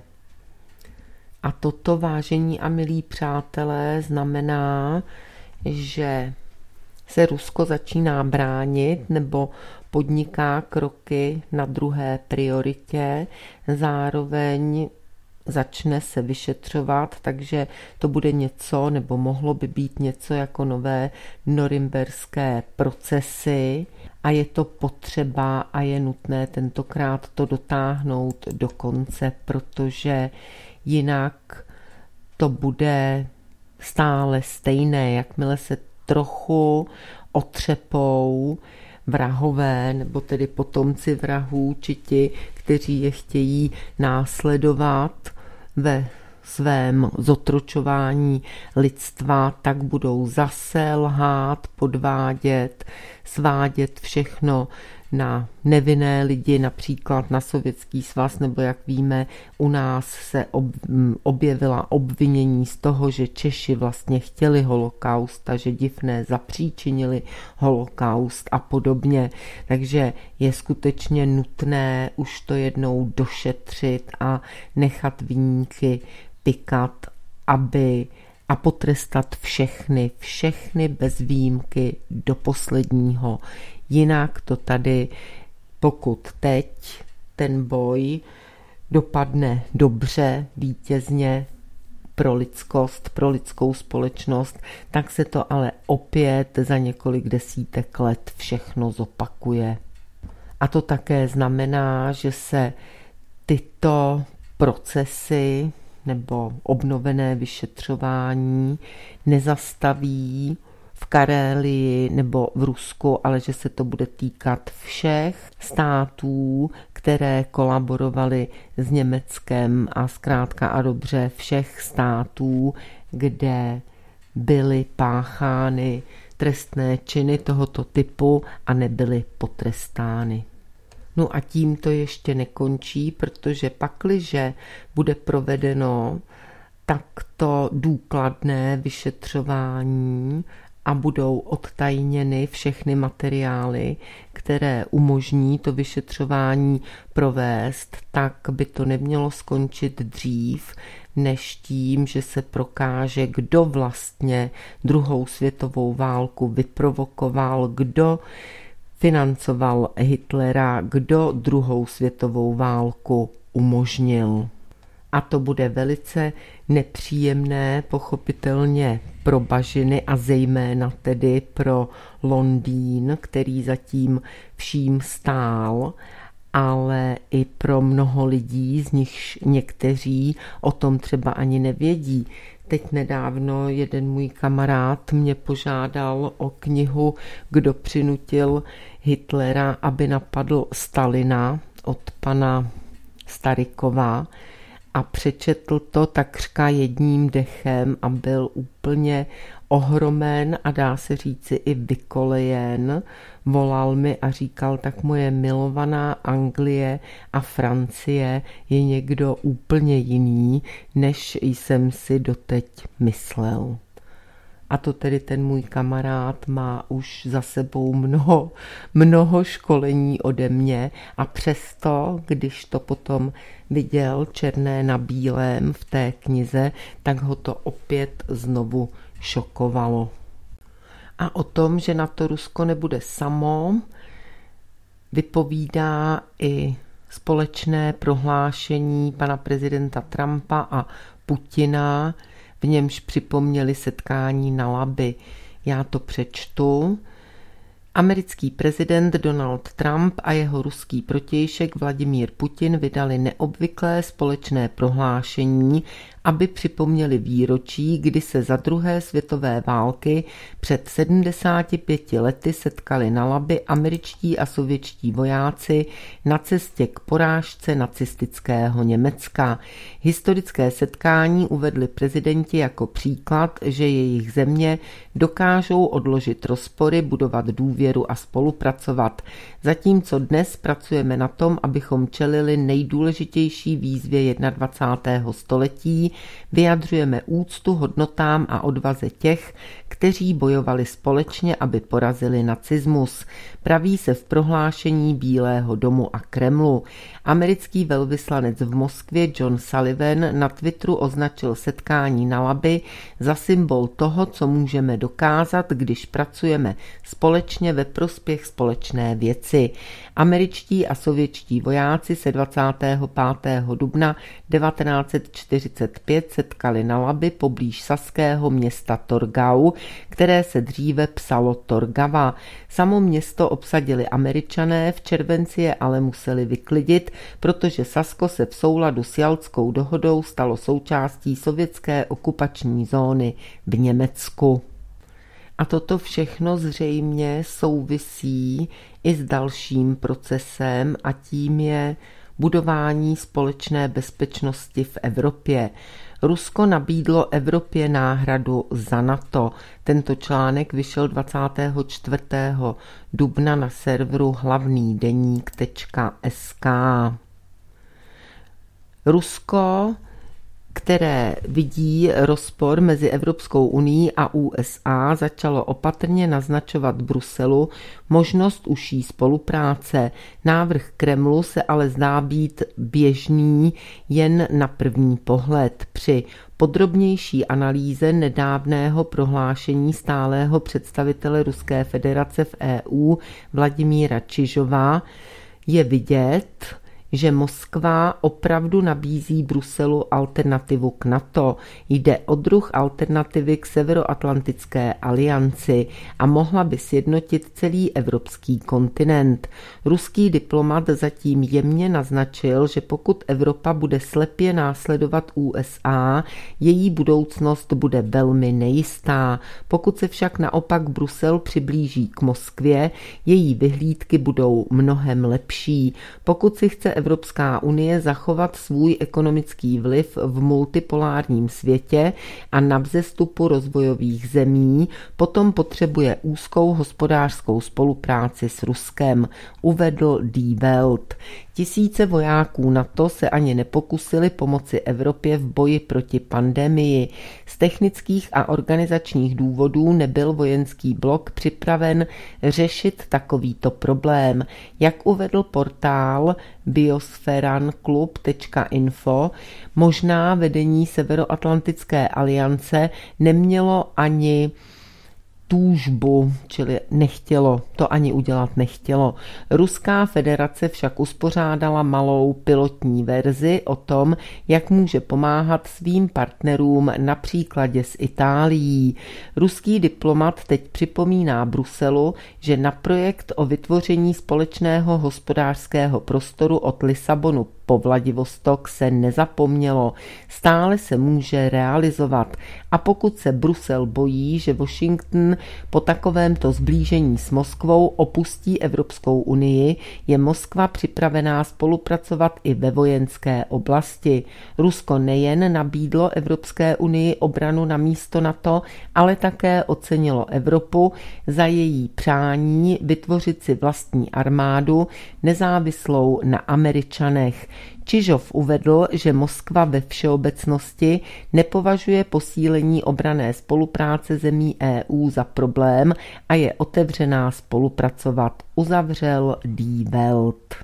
A toto, vážení a milí přátelé, znamená, že se Rusko začíná bránit nebo podniká kroky na druhé prioritě. Zároveň začne se vyšetřovat, takže to bude něco, nebo mohlo by být něco jako nové norimberské procesy a je to potřeba a je nutné tentokrát to dotáhnout do konce, protože jinak to bude stále stejné, jakmile se trochu otřepou vrahové, nebo tedy potomci vrahů, či ti, kteří je chtějí následovat ve svém zotročování lidstva, tak budou zase lhát, podvádět, svádět všechno na nevinné lidi, například na Sovětský svaz, nebo jak víme, u nás se objevila obvinění z toho, že Češi vlastně chtěli holokaust a že divné zapříčinili holokaust a podobně. Takže je skutečně nutné už to jednou došetřit a nechat viníky pikat, aby a potrestat všechny, všechny bez výjimky do posledního. Jinak to tady, pokud teď ten boj dopadne dobře, vítězně pro lidskost, pro lidskou společnost, tak se to ale opět za několik desítek let všechno zopakuje. A to také znamená, že se tyto procesy nebo obnovené vyšetřování nezastaví v Karélii nebo v Rusku, ale že se to bude týkat všech států, které kolaborovaly s Německem a zkrátka a dobře všech států, kde byly páchány trestné činy tohoto typu a nebyly potrestány. No a tím to ještě nekončí, protože pakliže bude provedeno takto důkladné vyšetřování a budou odtajněny všechny materiály, které umožní to vyšetřování provést, tak by to nemělo skončit dřív, než tím, že se prokáže, kdo vlastně druhou světovou válku vyprovokoval, kdo financoval Hitlera, kdo druhou světovou válku umožnil. A to bude velice nepříjemné, pochopitelně pro bažiny a zejména tedy pro Londýn, který zatím vším stál, ale i pro mnoho lidí, z nichž někteří o tom třeba ani nevědí. Teď nedávno jeden můj kamarád mě požádal o knihu Kdo přinutil Hitlera, aby napadl Stalina od pana Starykova a přečetl to takřka jedním dechem a byl úplně ohromen a dá se říci i vykolejen. Volal mi a říkal, tak moje milovaná Anglie a Francie je někdo úplně jiný, než jsem si doteď myslel. A to tedy ten můj kamarád má už za sebou mnoho, mnoho školení ode mě a přesto, když to potom viděl černé na bílém v té knize, tak ho to opět znovu šokovalo. A o tom, že na to Rusko nebude samo, vypovídá i společné prohlášení pana prezidenta Trumpa a Putina, v němž připomněli setkání na Labi. Já to přečtu. Americký prezident Donald Trump a jeho ruský protějšek Vladimír Putin vydali neobvyklé společné prohlášení, aby připomněli výročí, kdy se za druhé světové války před sedmdesáti pěti lety setkali na Labi američtí a sovětští vojáci na cestě k porážce nacistického Německa. Historické setkání uvedli prezidenti jako příklad, že jejich země dokážou odložit rozpory, budovat důvěru a spolupracovat. Zatímco dnes pracujeme na tom, abychom čelili nejdůležitější výzvě dvacátého prvního století, vyjadřujeme úctu hodnotám a odvaze těch, kteří bojovali společně, aby porazili nacismus. Praví se v prohlášení Bílého domu a Kremlu. Americký velvyslanec v Moskvě John Sullivan na Twitteru označil setkání na Labi za symbol toho, co můžeme dokázat, když pracujeme společně ve prospěch společné věci. Američtí a sovětští vojáci se dvacátého pátého dubna devatenáct set čtyřicet pět setkali na Labi poblíž saského města Torgau, které se dříve psalo Torgava. Samo město obsadili Američané, v červenci je ale museli vyklidit, protože Sasko se v souladu s Jaltskou dohodou stalo součástí sovětské okupační zóny v Německu. A toto všechno zřejmě souvisí i s dalším procesem a tím je budování společné bezpečnosti v Evropě. Rusko nabídlo Evropě náhradu za NATO. Tento článek vyšel dvacátého čtvrtého dubna na serveru hlavný deník tečka es ká. Rusko, které vidí rozpor mezi Evropskou unií a U S A, začalo opatrně naznačovat Bruselu možnost užší spolupráce. Návrh Kremlu se ale zdá být běžný jen na první pohled. Při podrobnější analýze nedávného prohlášení stálého představitele Ruské federace v E U Vladimíra Čižova je vidět, že Moskva opravdu nabízí Bruselu alternativu k NATO. Jde o druh alternativy k Severoatlantické alianci a mohla by sjednotit celý evropský kontinent. Ruský diplomat zatím jemně naznačil, že pokud Evropa bude slepě následovat U S A, její budoucnost bude velmi nejistá. Pokud se však naopak Brusel přiblíží k Moskvě, její vyhlídky budou mnohem lepší. Pokud si chce Evropská unie zachovat svůj ekonomický vliv v multipolárním světě a na vzestupu rozvojových zemí, potom potřebuje úzkou hospodářskou spolupráci s Ruskem, uvedl Die Welt. Tisíce vojáků NATO se ani nepokusili pomoci Evropě v boji proti pandemii. Z technických a organizačních důvodů nebyl vojenský blok připraven řešit takovýto problém. Jak uvedl portál biosferanclub tečka info, možná vedení Severoatlantické aliance nemělo ani túžbu, čili nechtělo, to ani udělat nechtělo. Ruská federace však uspořádala malou pilotní verzi o tom, jak může pomáhat svým partnerům na příkladě s Itálií. Ruský diplomat teď připomíná Bruselu, že na projekt o vytvoření společného hospodářského prostoru od Lisabonu po Vladivostok se nezapomnělo. Stále se může realizovat a pokud se Brusel bojí, že Washington po takovémto zblížení s Moskvou opustí Evropskou unii, je Moskva připravená spolupracovat i ve vojenské oblasti. Rusko nejen nabídlo Evropské unii obranu na místo NATO, ale také ocenilo Evropu za její přání vytvořit si vlastní armádu nezávislou na Američanech. Čižov uvedl, že Moskva ve všeobecnosti nepovažuje posílení obranné spolupráce zemí E U za problém a je otevřená spolupracovat, uzavřel Die Welt.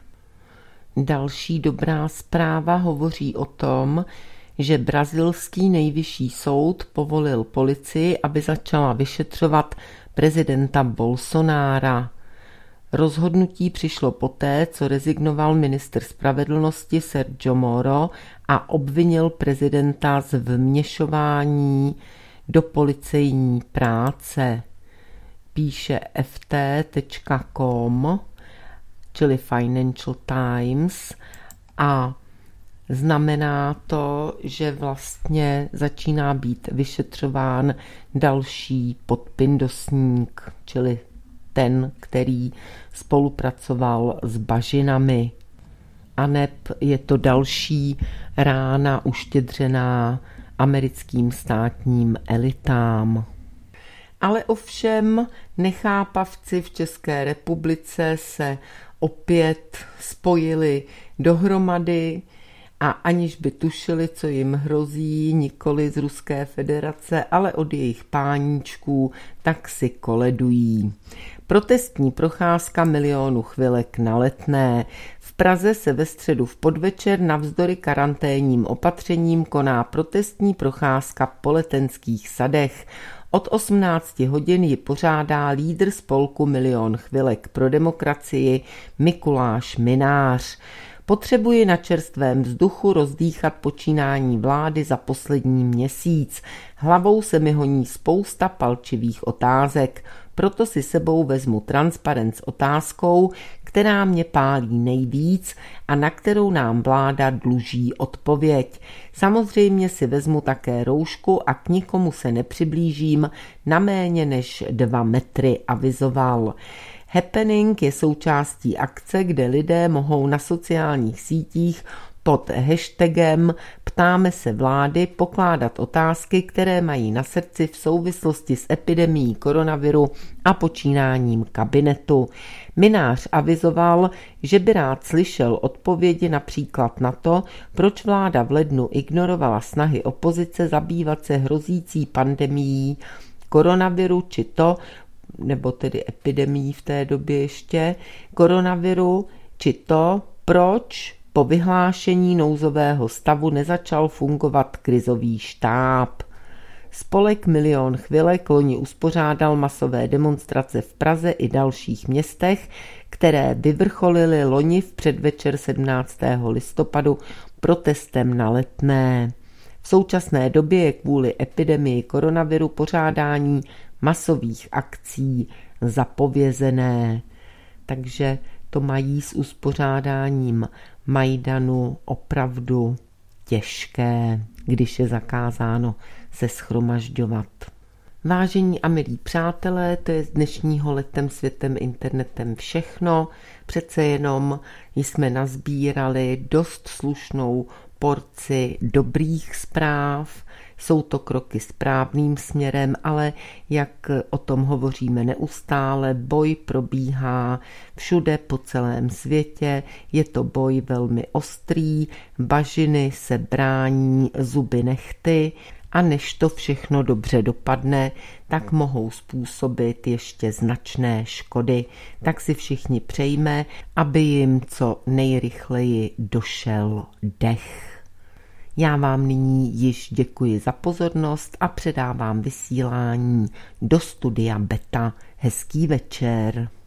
Další dobrá zpráva hovoří o tom, že brazilský nejvyšší soud povolil policii, aby začala vyšetřovat prezidenta Bolsonára. Rozhodnutí přišlo poté, co rezignoval ministr spravedlnosti Sergio Moro a obvinil prezidenta z vměšování do policejní práce. Píše F T tečka com, čili Financial Times, a znamená to, že vlastně začíná být vyšetřován další podpindosník, čili ten, který spolupracoval s bažinami. Aneb je to další rána uštědřená americkým státním elitám. Ale ovšem nechápavci v České republice se opět spojili dohromady a aniž by tušili, co jim hrozí, nikoli z Ruské federace, ale od jejich páníčků, tak si koledují. Protestní procházka milionu chvilek na Letné. V Praze se ve středu v podvečer navzdory karanténním opatřením koná protestní procházka po Letenských sadech. Od osmnácti hodin ji pořádá lídr spolku Milion chvilek pro demokracii Mikuláš Mynář. Potřebuji na čerstvém vzduchu rozdýchat počínání vlády za poslední měsíc. Hlavou se mi honí spousta palčivých otázek, proto si sebou vezmu transparent s otázkou, která mě pálí nejvíc a na kterou nám vláda dluží odpověď. Samozřejmě si vezmu také roušku a k nikomu se nepřiblížím na méně než dva metry, avizoval. Happening je součástí akce, kde lidé mohou na sociálních sítích pod hashtagem Ptáme se vlády pokládat otázky, které mají na srdci v souvislosti s epidemií koronaviru a počínáním kabinetu. Mynář avizoval, že by rád slyšel odpovědi například na to, proč vláda v lednu ignorovala snahy opozice zabývat se hrozící pandemií koronaviru, či to, nebo tedy epidemií v té době ještě, koronaviru, či to, proč po vyhlášení nouzového stavu nezačal fungovat krizový štáb. Spolek Milion chvilek loni uspořádal masové demonstrace v Praze i dalších městech, které vyvrcholily loni v předvečer sedmnáctého listopadu protestem na Letné. V současné době je kvůli epidemii koronaviru pořádání masových akcí zapovězené. Takže to mají s uspořádáním Majdanu opravdu těžké, když je zakázáno se shromažďovat. Vážení a milí přátelé, to je z dnešního Letem světem internetem všechno. Přece jenom jsme nazbírali dost slušnou porci dobrých zpráv. Jsou to kroky správným směrem, ale jak o tom hovoříme neustále, boj probíhá všude po celém světě, je to boj velmi ostrý, bažiny se brání zuby nehty a než to všechno dobře dopadne, tak mohou způsobit ještě značné škody. Tak si všichni přejme, aby jim co nejrychleji došel dech. Já vám nyní již děkuji za pozornost a předávám vysílání do studia Beta. Hezký večer.